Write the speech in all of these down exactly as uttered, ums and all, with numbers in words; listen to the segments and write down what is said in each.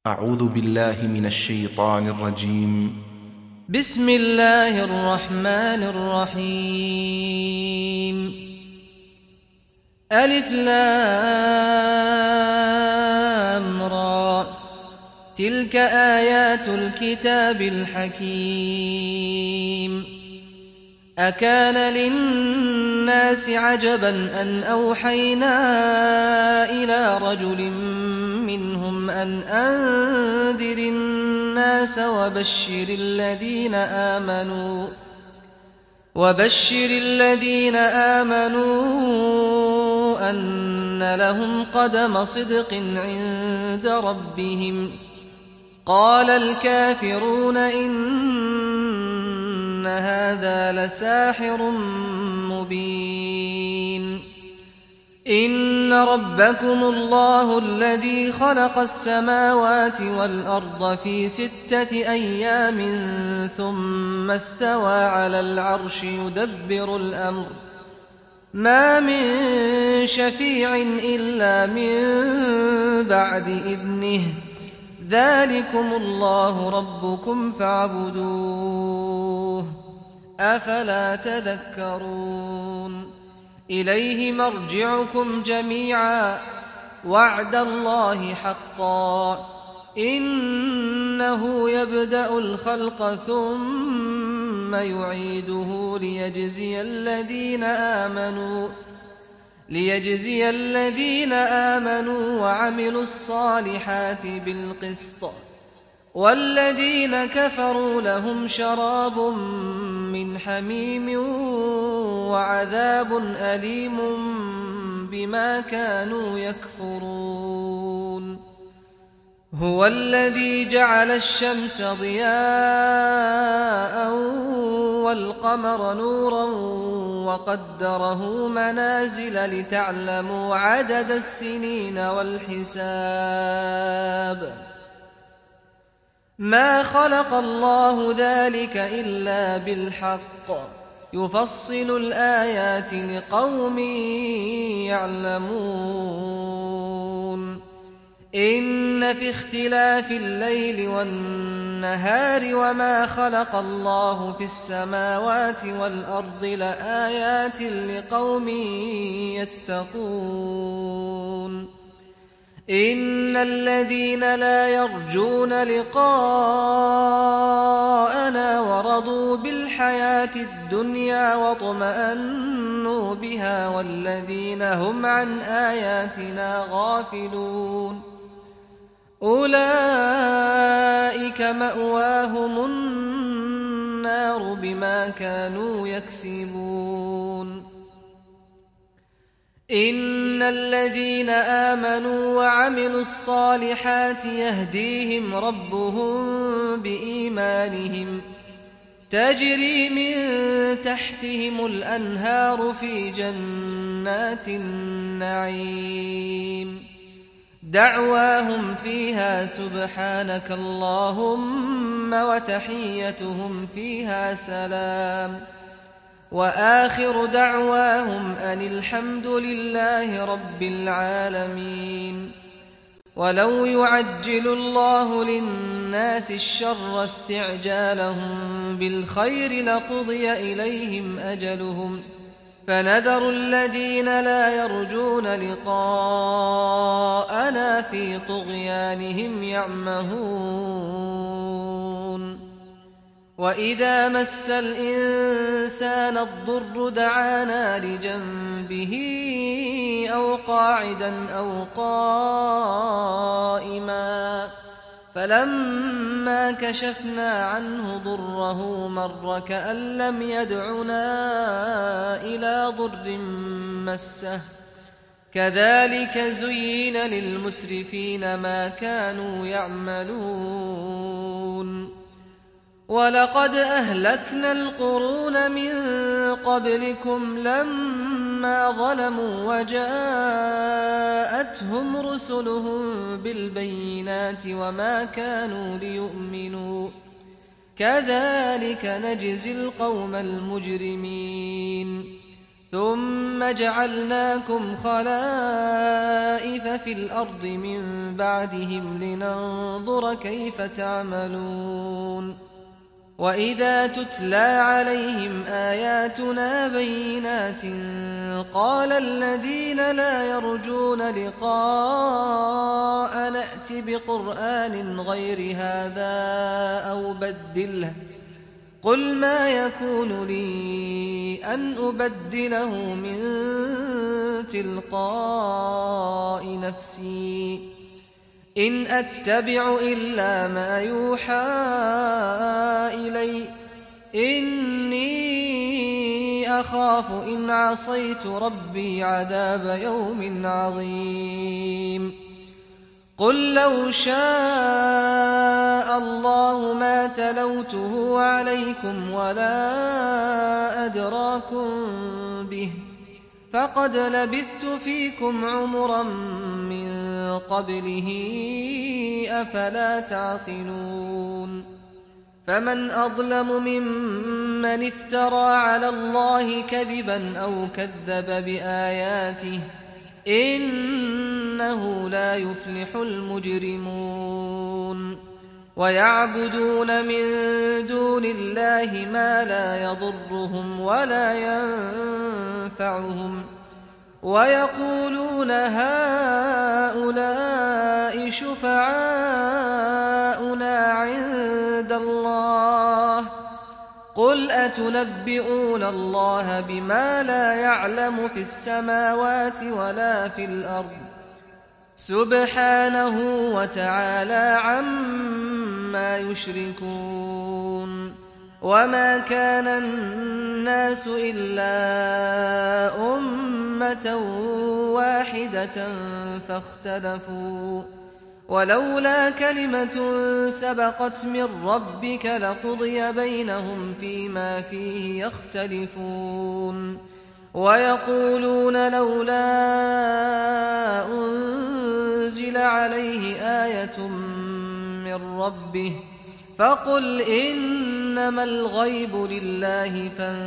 أعوذ بالله من الشيطان الرجيم. بسم الله الرحمن الرحيم. ألف لام را، تلك آيات الكتاب الحكيم. أكان للناس عجبا أن أوحينا إلى رجل منهم أن أنذر الناس وبشر الذين آمنوا وبشر الذين آمنوا أن لهم قدم صدق عند ربهم. قال الكافرون إن هذا لساحر مبين. إن ربكم الله الذي خلق السماوات والأرض في ستة أيام ثم استوى على العرش يدبر الأمر، ما من شفيع إلا من بعد إذنه، ذلكم الله ربكم فاعبدوه، أفلا تذكرون. إليه مرجعكم جميعا، وعد الله حقا، إنه يبدأ الخلق ثم يعيده ليجزي الذين آمنوا ليجزي الذين آمنوا وعملوا الصالحات بالقسط، والذين كفروا لهم شراب من حميم وعذاب أليم بما كانوا يكفرون. هو الذي جعل الشمس ضياء والقمر نورا وقدره منازل لتعلموا عدد السنين والحساب. ما خلق الله ذلك إلا بالحق، يفصل الآيات لقوم يعلمون. إن في اختلاف الليل والنهار وما خلق الله في السماوات والأرض لآيات لقوم يتقون. إن الذين لا يرجون لقاءنا ورضوا بالحياة الدنيا واطمأنوا بها والذين هم عن آياتنا غافلون، أولئك مأواهم النار بما كانوا يكسبون. إن الذين آمنوا وعملوا الصالحات يهديهم ربهم بإيمانهم، تجري من تحتهم الأنهار في جنات النعيم، دعواهم فيها سبحانك اللهم وتحيتهم فيها سلام، وآخر دعواهم أن الحمد لله رب العالمين. ولو يعجل الله للناس الشر استعجالهم بالخير لقضي إليهم أجلهم، فنذر الذين لا يرجون لقاءنا في طغيانهم يعمهون. وإذا مس الإنسان الضر دعانا لجنبه أو قاعدا أو قائما، فلما كشفنا عنه ضره مر كأن لم يدعنا إلى ضر مسه، كذلك زين للمسرفين ما كانوا يعملون. ولقد أهلكنا القرون من قبلكم لما ظلموا وجاءتهم رسلهم بالبينات وما كانوا ليؤمنوا، كذلك نجزي القوم المجرمين. ثم جعلناكم خلائف في الأرض من بعدهم لننظر كيف تعملون وإذا تتلى عليهم آياتنا بينات قال الذين لا يرجون لقاء نأت بقرآن غير هذا أو بدله قل ما يكون لي أن أبدله من تلقاء نفسي إن أتبع إلا ما يوحى إلي إني أخاف إن عصيت ربي عذاب يوم عظيم قل لو شاء الله ما تلوته عليكم ولا أدراكم به فقد لبثت فيكم عمرا من قبله أفلا تعقلون فمن أظلم ممن افترى على الله كذبا أو كذب بآياته إنه لا يفلح المجرمون ويعبدون من دون الله ما لا يضرهم ولا ينفعهم ويقولون هؤلاء شفعاؤنا عند الله قل أتنبئون الله بما لا يعلم في السماوات ولا في الأرض سبحانه وتعالى عما يشركون وما كان الناس إلا أمة واحدة فاختلفوا ولولا كلمة سبقت من ربك لقضي بينهم فيما فيه يختلفون ويقولون لولا أنزل عليه آية من ربه فقل إنما الغيب لله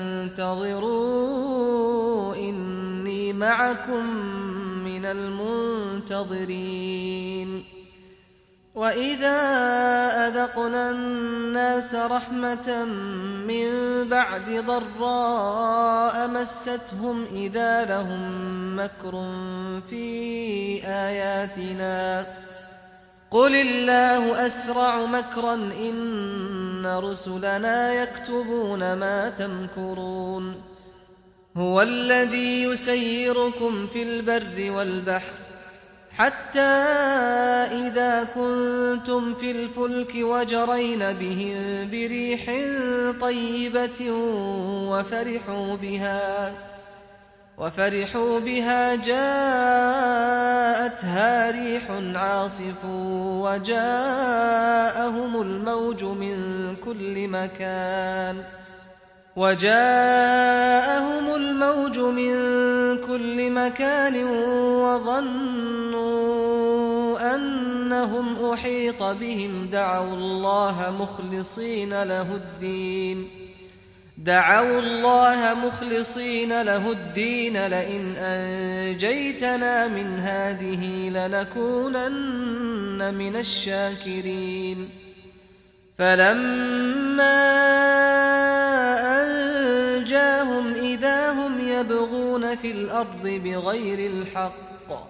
فانتظروا إني معكم من المنتظرين وإذا أذقنا الناس رحمة من بعد ضراء مستهم إذا لهم مكر في آياتنا قل الله أسرع مكرا إن رسلنا يكتبون ما تمكرون هو الذي يسيركم في البر والبحر حتى إذا كنتم في الفلك وجرين بهم بريح طيبة وفرحوا بها وفرحوا بها جاءتها ريح عاصف وجاءهم الموج من كل مكان وجاءهم الموج من كل مكان وظنوا أنهم أحيط بهم دعوا الله مخلصين له الدين دعوا الله مخلصين له الدين لئن أنجيتنا من هذه لنكونن من الشاكرين فلما أنجاهم إذا هم يبغون في الأرض بغير الحق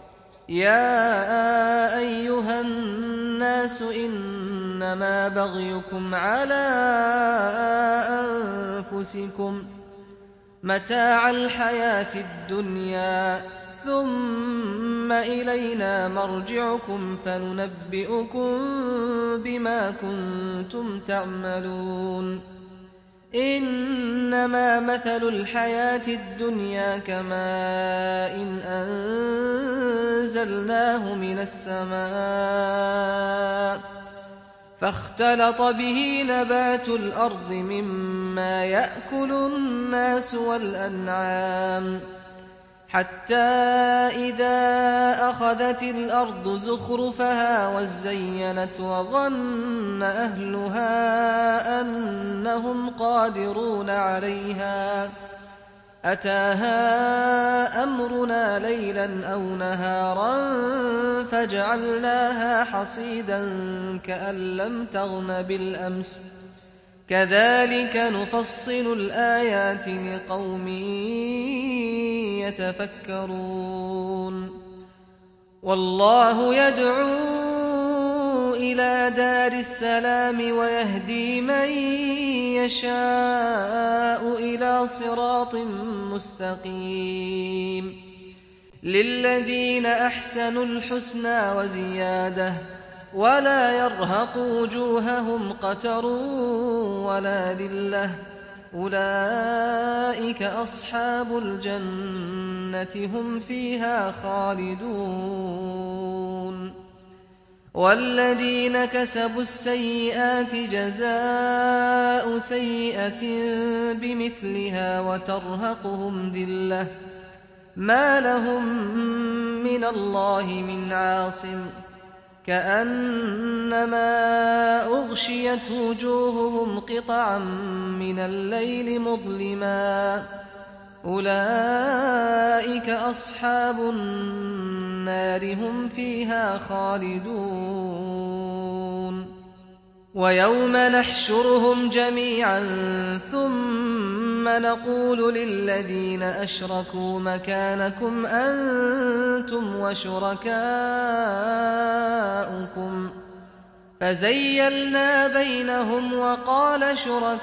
يا أيها الناس إنما بغيكم على أنفسكم متاع الحياة الدنيا ثم إلينا مرجعكم فننبئكم بما كنتم تعملون إنما مثل الحياة الدنيا كماء إن أنزلناه من السماء فاختلط به نبات الأرض مما يأكل الناس والأنعام حتى إذا أخذت الأرض زخرفها وزينت وظن أهلها أنهم قادرون عليها أتاها أمرنا ليلا أو نهارا فجعلناها حصيدا كأن لم تغن بالأمس كذلك نفصل الآيات لقوم يتفكرون والله يدعو إلى دار السلام ويهدي من يشاء إلى صراط مستقيم للذين أحسنوا الحسنى وزيادة ولا يرهق وجوههم قتر ولا ذلة أولئك أصحاب الجنة هم فيها خالدون والذين كسبوا السيئات جزاء سيئة بمثلها وترهقهم ذلة ما لهم من الله من عاصم كأنما أغشيت وجوههم قطعا من الليل مظلما أولئك أصحاب النار هم فيها خالدون ويوم نحشرهم جميعا ثم نقول للذين أشركوا مكانكم أنتم وشركاؤكم فزيلنا بينهم وقال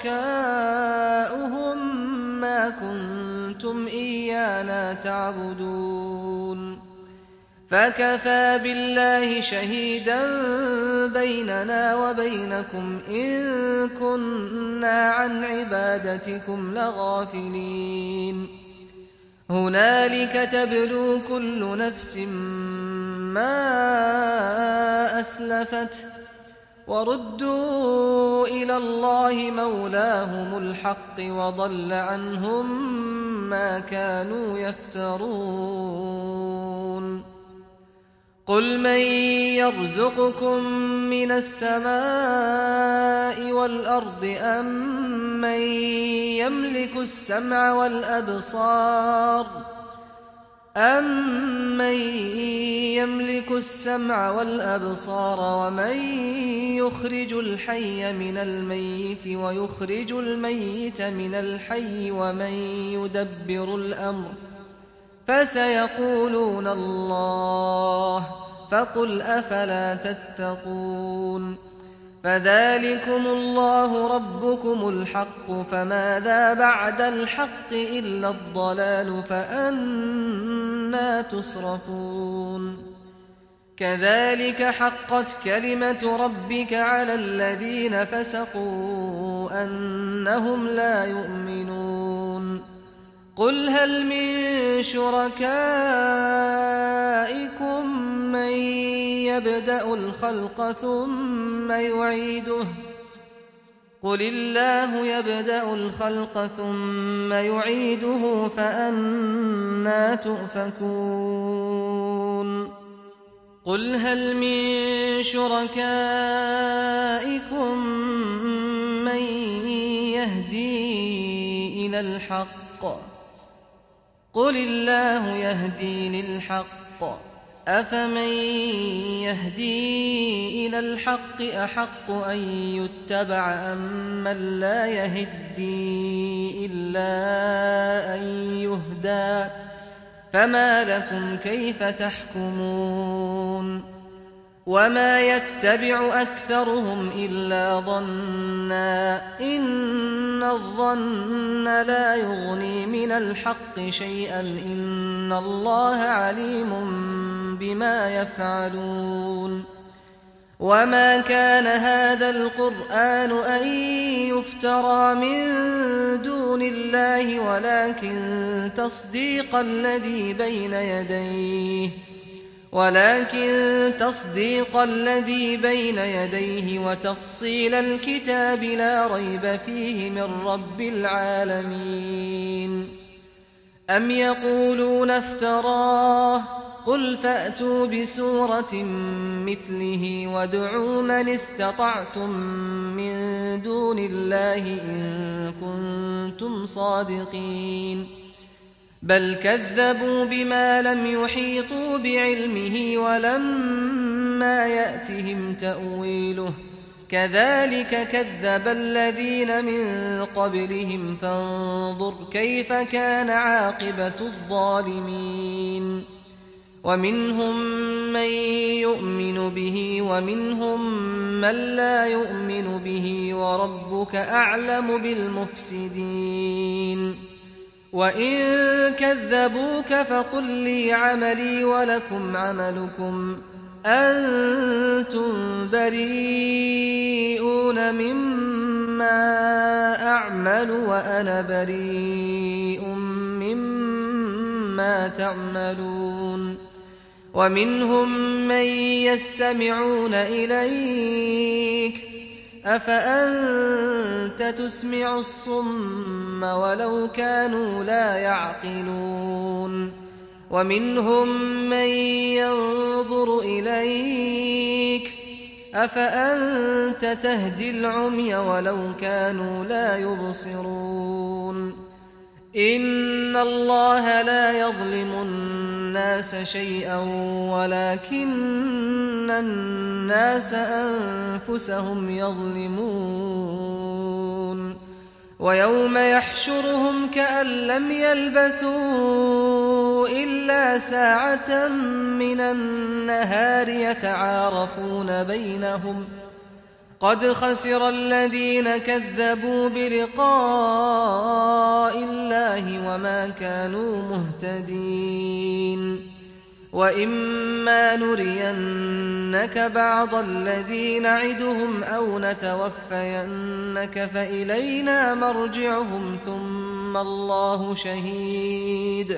شركاؤهم ما كنتم إيانا تعبدون فكفى بالله شهيدا بيننا وبينكم إن كنا عن عبادتكم لغافلين هنالك تبلو كل نفس ما أسلفت وردوا إلى الله مولاهم الحق وضل عنهم ما كانوا يفترون قل من يرزقكم من السماء والأرض أم من يملك السمع والأبصار أَمَّن يَمْلِكُ السَّمْعَ وَالْأَبْصَارَ وَمَن يُخْرِجُ الْحَيَّ مِنَ الْمَيِّتِ وَيُخْرِجُ الْمَيِّتَ مِنَ الْحَيِّ وَمَن يُدَبِّرُ الْأَمْرَ فَسَيَقُولُونَ اللَّهُ فَقُلْ أَفَلَا تَتَّقُونَ فَذَلِكُمُ اللَّهُ رَبُّكُمُ الْحَقُّ فَمَاذَا بَعْدَ الْحَقِّ إِلَّا الضَّلَالُ فَأَنَّى تُصْرَفُونَ كَذَلِكَ حَقَّتْ كَلِمَةُ رَبِّكَ عَلَى الَّذِينَ فَسَقُوا أَنَّهُمْ لَا يُؤْمِنُونَ قُلْ هَلْ مِن شُرَكَائِكُم مَّن يَبْدَأُ الْخَلْقَ ثُمَّ يُعِيدُهُ قُلِ اللَّهُ يَبْدَأُ الْخَلْقَ ثُمَّ يُعِيدُهُ فَأَنَّىٰ تُؤْفَكُونَ قُلْ هَلْ مِن شُرَكَائِكُم مَّن يَهْدِي إِلَى الْحَقِّ قُلِ اللَّهُ يَهْدِي لِلْحَقِّ أَفَمَن يَهْدِي إِلَى الْحَقِّ أَحَقُّ أَن يُتَّبَعَ أَمَّن لَّا يَهِدِّي إِلَّا أَن يُهْدَىٰ فَمَا لَكُمْ كَيْفَ تَحْكُمُونَ وَمَا يَتَّبِعُ أَكْثَرُهُمْ إِلَّا ظَنًّا إِنَّ الظَّنَّ لَا يُغْنِي مِنَ الْحَقِّ شَيْئًا إِنَّ اللَّهَ عَلِيمٌ بِمَا يَفْعَلُونَ وَمَا كَانَ هَٰذَا الْقُرْآنُ أَن يُفْتَرَىٰ مِن دُونِ اللَّهِ وَلَٰكِن تَصْدِيقَ الَّذِي بَيْنَ يَدَيْهِ ولكن تصديق الذي بين يديه وتفصيل الكتاب لا ريب فيه من رب العالمين أم يقولون افتراه قل فأتوا بسورة مثله وادعوا من استطعتم من دون الله إن كنتم صادقين بل كذبوا بما لم يحيطوا بعلمه ولما يأتهم تأويله كذلك كذب الذين من قبلهم فانظر كيف كان عاقبة الظالمين ومنهم من يؤمن به ومنهم من لا يؤمن به وربك أعلم بالمفسدين وإن كذبوك فقل لي عملي ولكم عملكم أنتم بريئون مما أعمل وأنا بريء مما تعملون ومنهم من يستمعون إليك أفأنت تسمع الصم ولو كانوا لا يعقلون ومنهم من ينظر إليك أفأنت تهدي العمي ولو كانوا لا يبصرون إن الله لا يظلم الناس شيئا ولكن الناس أنفسهم يظلمون ويوم يحشرهم كأن لم يلبثوا إلا ساعة من النهار يتعارفون بينهم قد خسر الذين كذبوا بلقاء الله وما كانوا مهتدين وإما نرينك بعض الذي نعدهم أو نتوفينك فإلينا مرجعهم ثم الله شهيد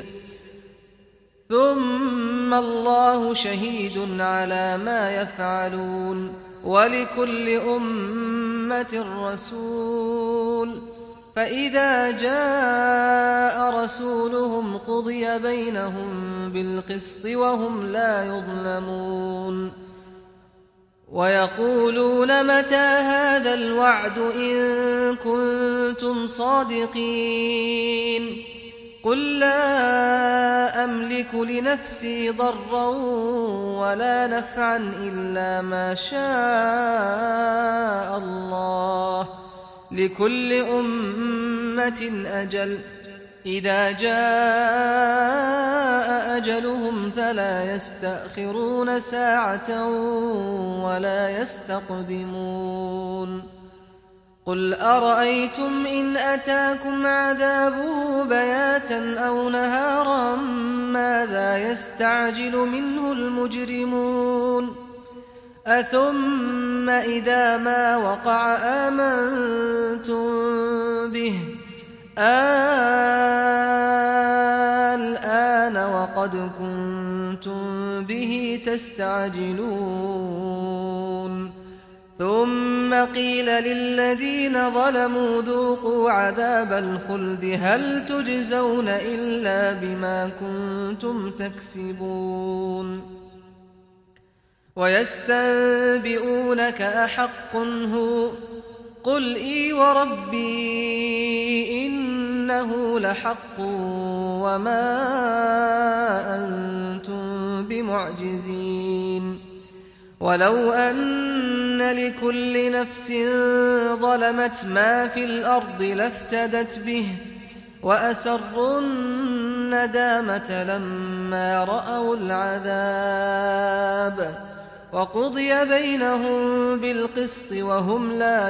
ثم الله شهيد على ما يفعلون ولكل أمة رسول فإذا جاء رسولهم قضي بينهم بالقسط وهم لا يظلمون ويقولون متى هذا الوعد إن كنتم صادقين قل لا أملك لنفسي ضرا ولا نفعا إلا ما شاء الله لكل أمة أجل إذا جاء أجلهم فلا يستأخرون ساعة ولا يستقدمون قل أرأيتم إن أتاكم عذابه بياتا أو نهارا ماذا يستعجل منه المجرمون أثم إذا ما وقع آمنتم به الآن وقد كنتم به تستعجلون ثم قيل للذين ظلموا ذوقوا عذاب الخلد هل تجزون إلا بما كنتم تكسبون ويستنبئونك أحق هو قل إي وربي إنه لحق وما أنتم بمعجزين ولو أن لكل نفس ظلمت ما في الأرض لافتدت به وأسروا الندامة لما رأوا العذاب وقضي بينهم بالقسط وهم لا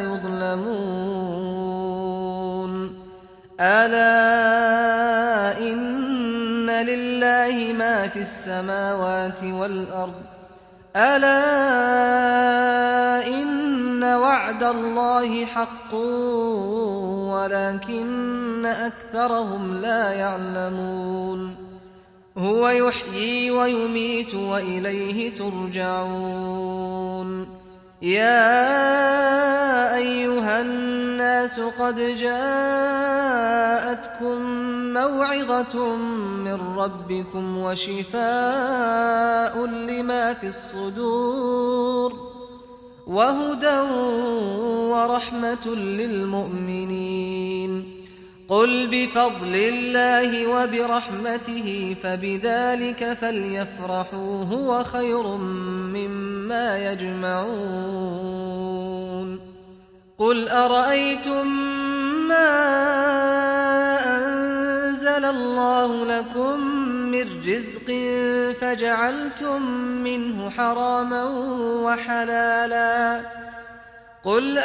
يظلمون ألا إن لله ما في السماوات والأرض ألا إن وعد الله حق ولكن أكثرهم لا يعلمون هو يحيي ويميت وإليه ترجعون يا أيها الناس قد جاءتكم موعظة من ربكم وشفاء لما في الصدور وهدى ورحمة للمؤمنين قل بفضل الله وبرحمته فبذلك فليفرحوا هو خير مما يجمعون قل أرأيتم ما أنزل الله لكم من رزق فجعلتم منه حراما وحلالا قل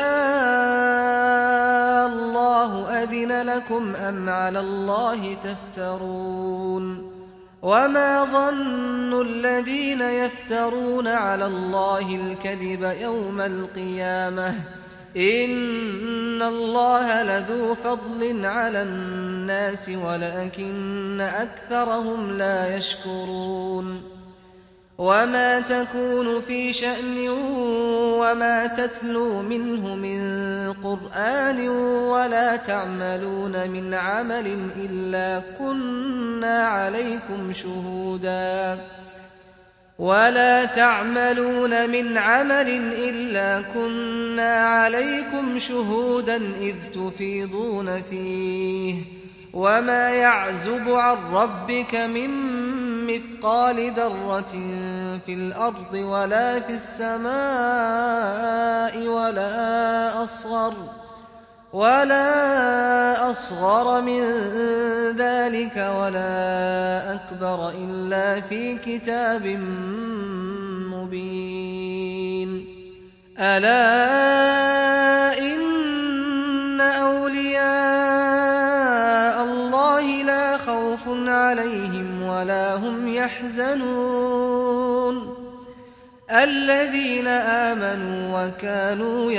آه الله أذن لكم أم على الله تفترون وما ظن الذين يفترون على الله الكذب يوم القيامة إن الله لذو فضل على الناس ولكن أكثرهم لا يشكرون وما تكون في شأن وما تتلو منه من قرآن ولا تعملون من عمل إلا كنا عليكم شهودا ولا تعملون من عمل إلا كنا عليكم شهودا إذ تفيضون فيه وما يعزب عن ربك من مثقال ذرة في الأرض ولا في السماء ولا أصغر ولا أصغر من ذلك ولا أكبر إلا في كتاب مبين ألا إن أولياء الله لا خوف عليهم ولا هم يحزنون الذين آمنوا وكانوا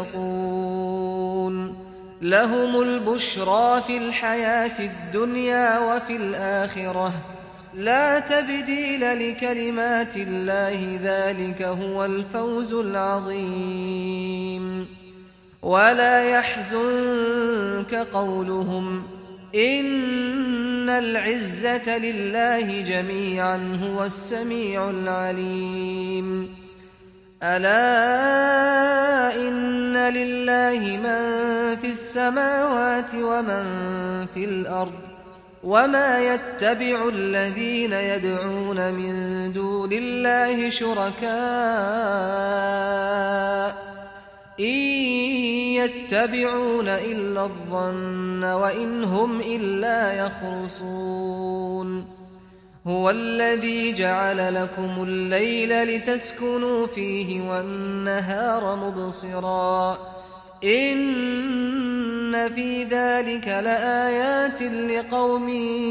يتقون لهم البشرى في الحياة الدنيا وفي الآخرة لا تبديل لكلمات الله ذلك هو الفوز العظيم ولا يحزنك قولهم إن العزة لله جميعا هو السميع العليم ألا إن لله من في السماوات ومن في الأرض وما يتبع الذين يدعون من دون الله شركاء إن يتبعون إلا الظن وإن هم إلا يخرصون هو الذي جعل لكم الليل لتسكنوا فيه والنهار مبصرا إن في ذلك لآيات لقوم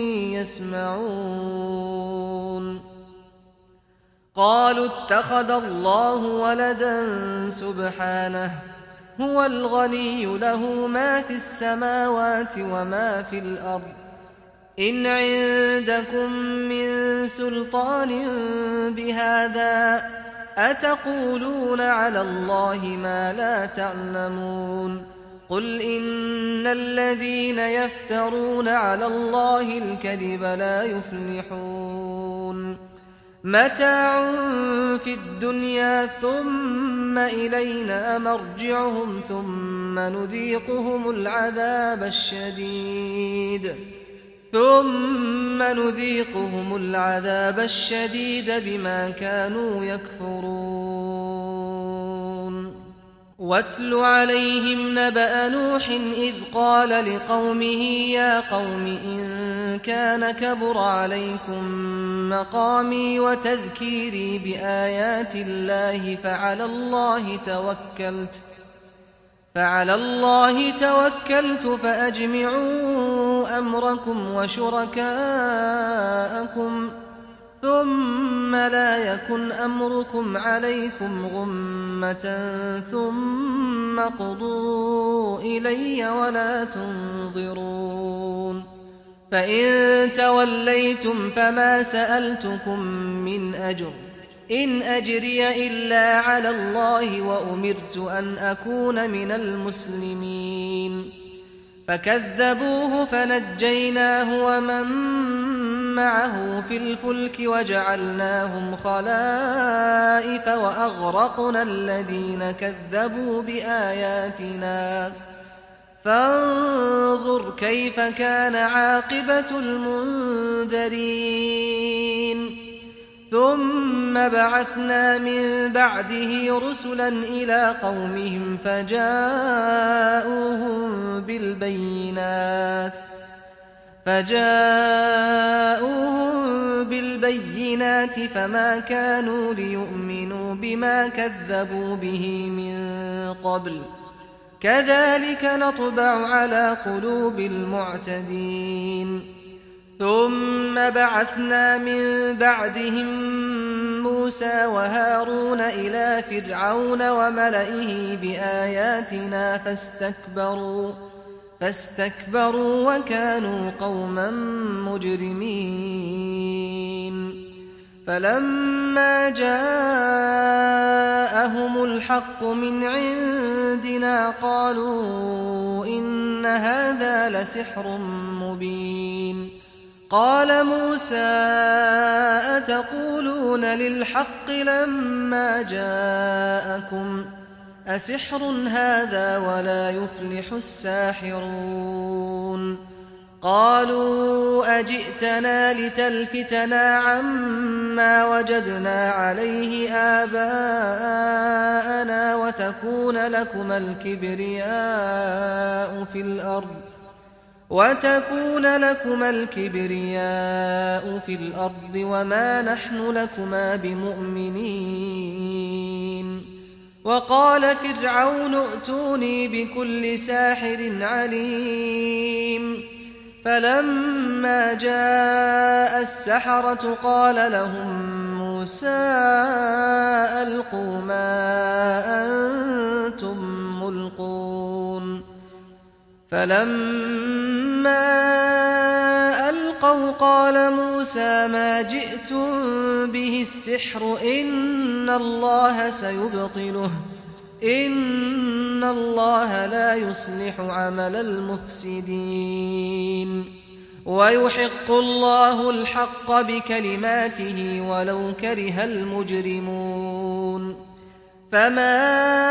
يسمعون قالوا اتخذ الله ولدا سبحانه هو الغني له ما في السماوات وما في الأرض إن عندكم من سلطان بهذا أتقولون على الله ما لا تعلمون قل إن الذين يفترون على الله الكذب لا يفلحون متاع في الدنيا ثم إلينا مرجعهم ثم نذيقهم العذاب الشديد ثم نذيقهم العذاب الشديد بما كانوا يكفرون واتل عليهم نبأ نوح إذ قال لقومه يا قوم إن كان كبر عليكم مقامي وتذكيري بآيات الله فعلى الله توكلت فعلى الله توكلت فأجمعوا أمركم وشركاءكم ثم لا يكن أمركم عليكم غمة ثم قضوا إلي ولا تنظرون فإن توليتم فما سألتكم من أجر إن أجري إلا على الله وأمرت أن أكون من المسلمين فكذبوه فنجيناه ومن معه في الفلك وجعلناهم خلائف وأغرقنا الذين كذبوا بآياتنا فانظر كيف كان عاقبة المنذرين ثم بعثنا من بعده رسلا إلى قومهم فجاءوهم بالبينات فجاءوهم بالبينات فما كانوا ليؤمنوا بما كذبوا به من قبل كذلك نطبع على قلوب المعتدين ثم بعثنا من بعدهم موسى وهارون إلى فرعون وملئه بآياتنا فاستكبروا فاستكبروا وكانوا قوما مجرمين فلما جاءهم الحق من عندنا قالوا إن هذا لسحر مبين قال موسى أتقولون للحق لما جاءكم أسحر هذا ولا يفلح الساحرون قالوا أجئتنا لتلفتنا عما وجدنا عليه آباءنا وتكون لكما الكبرياء في الأرض وتكون لكما الكبرياء في الأرض وما نحن لكما بمؤمنين وقال فرعون ائتوني بكل ساحر عليم فلما جاء السحرة قال لهم موسى ألقوا ما أنتم ملقون فلما ألقوا قال موسى ما جئتم به السحر إن الله سيبطله إن الله لا يصلح عمل المفسدين ويحق الله الحق بكلماته ولو كره المجرمون فما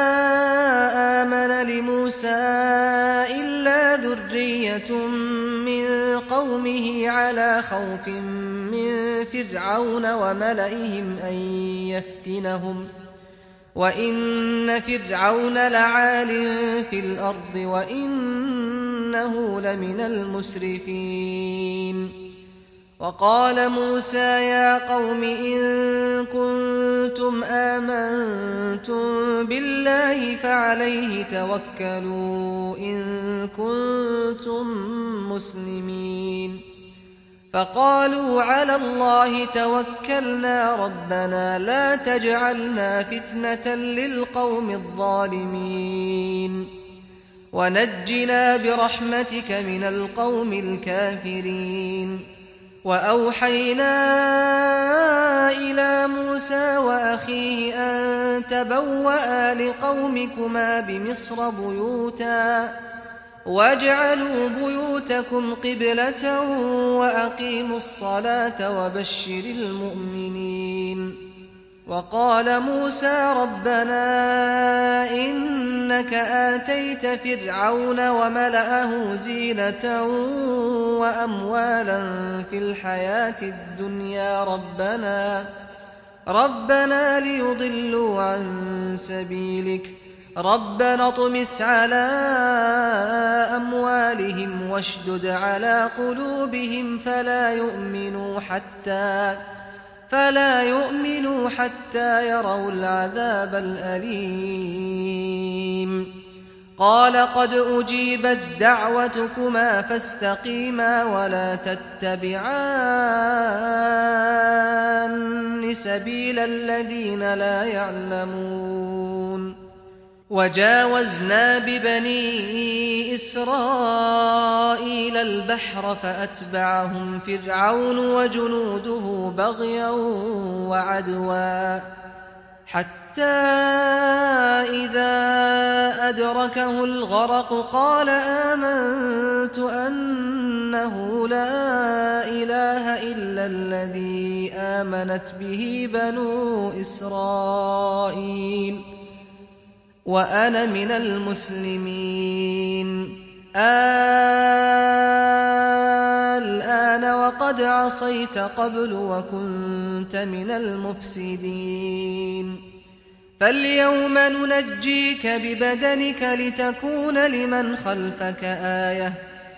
آمن لموسى إلا ذرية من قومه على خوف من فرعون وملئهم أن يفتنهم وإن فرعون لعال في الأرض وإنه لمن المسرفين وقال موسى يا قوم إن كنتم آمنتم بالله فعليه توكلوا إن كنتم مسلمين فقالوا على الله توكلنا ربنا لا تجعلنا فتنة للقوم الظالمين ونجنا برحمتك من القوم الكافرين وأوحينا إلى موسى وأخيه أن تبوأ لقومكما بمصر بيوتا واجعلوا بيوتكم قبلة وأقيموا الصلاة وبشر المؤمنين وقال موسى ربنا إنك آتيت فرعون وملأه زينة وأموالا في الحياة الدنيا ربنا ربنا ليضلوا عن سبيلك ربنا اطمس على أموالهم واشدد على قلوبهم فلا يؤمنوا حتى فلا يؤمنوا حتى يروا العذاب الأليم قال قد أجيبت دعوتكما فاستقيما ولا تتبعان سبيل الذين لا يعلمون وجاوزنا ببني إسرائيل البحر فأتبعهم فرعون وجنوده بغيا وعدوا حتى إذا أدركه الغرق قال آمنت أنه لا إله إلا الذي آمنت به بنو إسرائيل وأنا من المسلمين الآن وقد عصيت قبل وكنت من المفسدين فاليوم ننجيك ببدنك لتكون لمن خلفك آية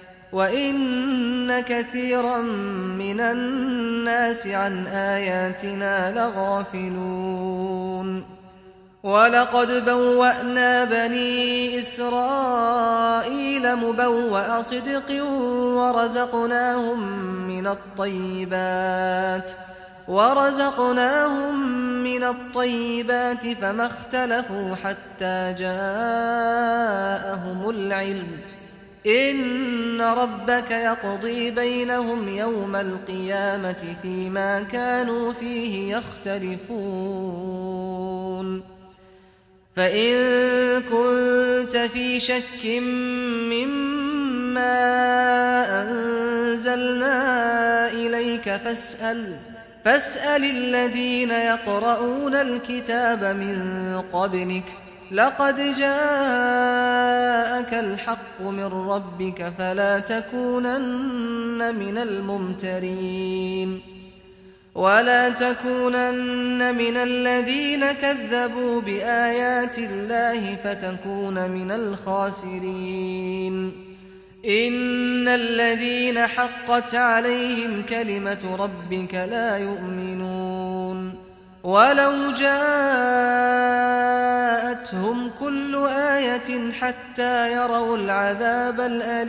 وإن كثيرا من الناس عن آياتنا لغافلون ولقد بوأنا بني إسرائيل مبوأ صدق ورزقناهم من الطيبات ورزقناهم من الطيبات فما اختلفوا حتى جاءهم العلم إن ربك يقضي بينهم يوم القيامة فيما كانوا فيه يختلفون فإن كنت في شك مما أنزلنا إليك فاسأل فاسأل الذين يقرؤون الكتاب من قبلك لقد جاءك الحق من ربك فلا تكونن من الممترين ولا تكونن من الذين كذبوا بآيات الله فتكون من الخاسرين إن الذين حقت عليهم كلمة ربك لا يؤمنون ولو جاءتهم كل آية حتى يروا العذاب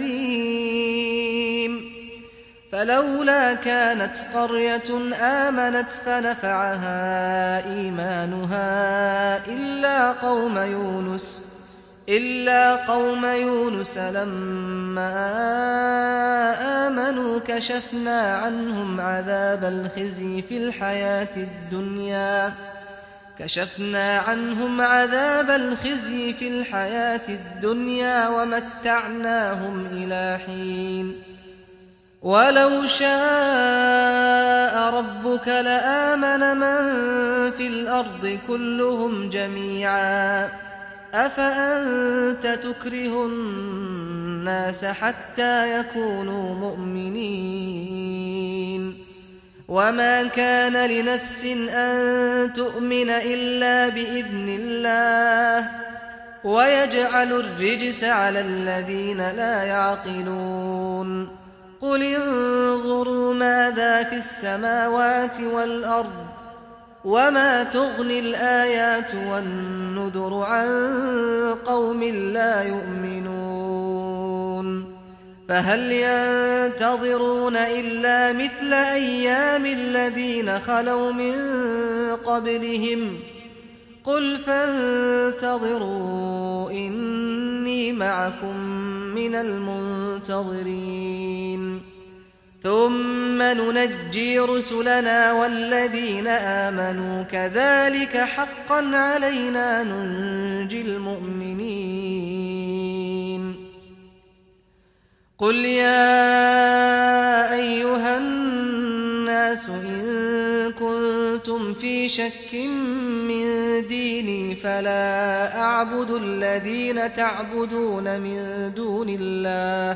الأليم فلولا كانت قرية آمنت فنفعها إيمانها إلا قوم يونس إلا قوم يونس لما آمنوا كشفنا عنهم عذاب الخزي في الحياة الدنيا كشفنا عنهم عذاب الخزي في الحياة الدنيا ومتعناهم إلى حين ولو شاء ربك لآمن من في الأرض كلهم جميعا أفأنت تكره الناس حتى يكونوا مؤمنين وما كان لنفس أن تؤمن إلا بإذن الله ويجعل الرجس على الذين لا يعقلون قل انظروا ماذا في السماوات والأرض وما تغني الآيات والنذر عن قوم لا يؤمنون فهل ينتظرون إلا مثل أيام الذين خلوا من قبلهم قل فانتظروا إني معكم من المنتظرين ثم ننجي رسلنا والذين آمنوا كذلك حقا علينا ننجي المؤمنين قل يا أيها الناس إن كنتم في شك من ديني فلا أعبد الذين تعبدون من دون الله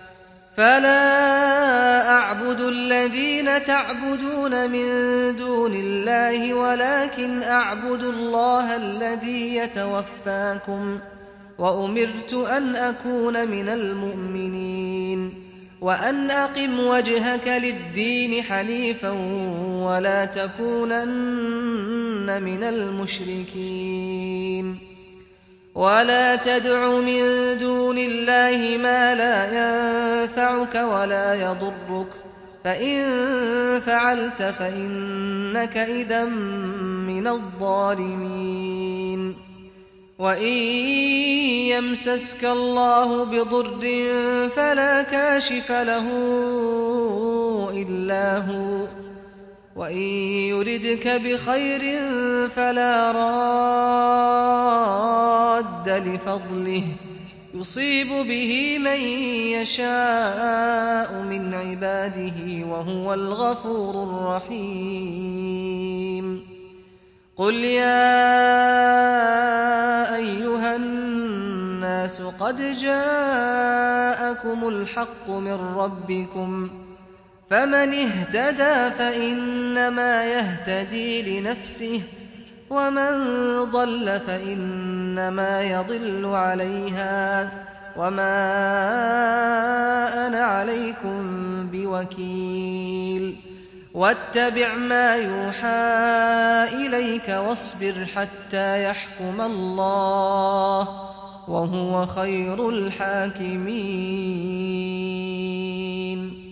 فلا أعبد الذين تعبدون من دون الله ولكن أعبد الله الذي يتوفاكم وأمرت أن أكون من المؤمنين وأن أقم وجهك للدين حنيفا ولا تكونن من المشركين ولا تدع من دون الله ما لا ينفعك ولا يضرك فإن فعلت فإنك إذا من الظالمين وإن يمسسك الله بضر فلا كاشف له إلا هو وإن يردك بخير فلا راد لفضله يصيب به من يشاء من عباده وهو الغفور الرحيم قل يا أيها الناس الناس قد جاءكم الحق من ربكم فمن اهتدى فإنما يهتدي لنفسه ومن ضل فإنما يضل عليها وما أنا عليكم بوكيل واتبع ما يوحى إليك واصبر حتى يحكم الله وهو خير الحاكمين.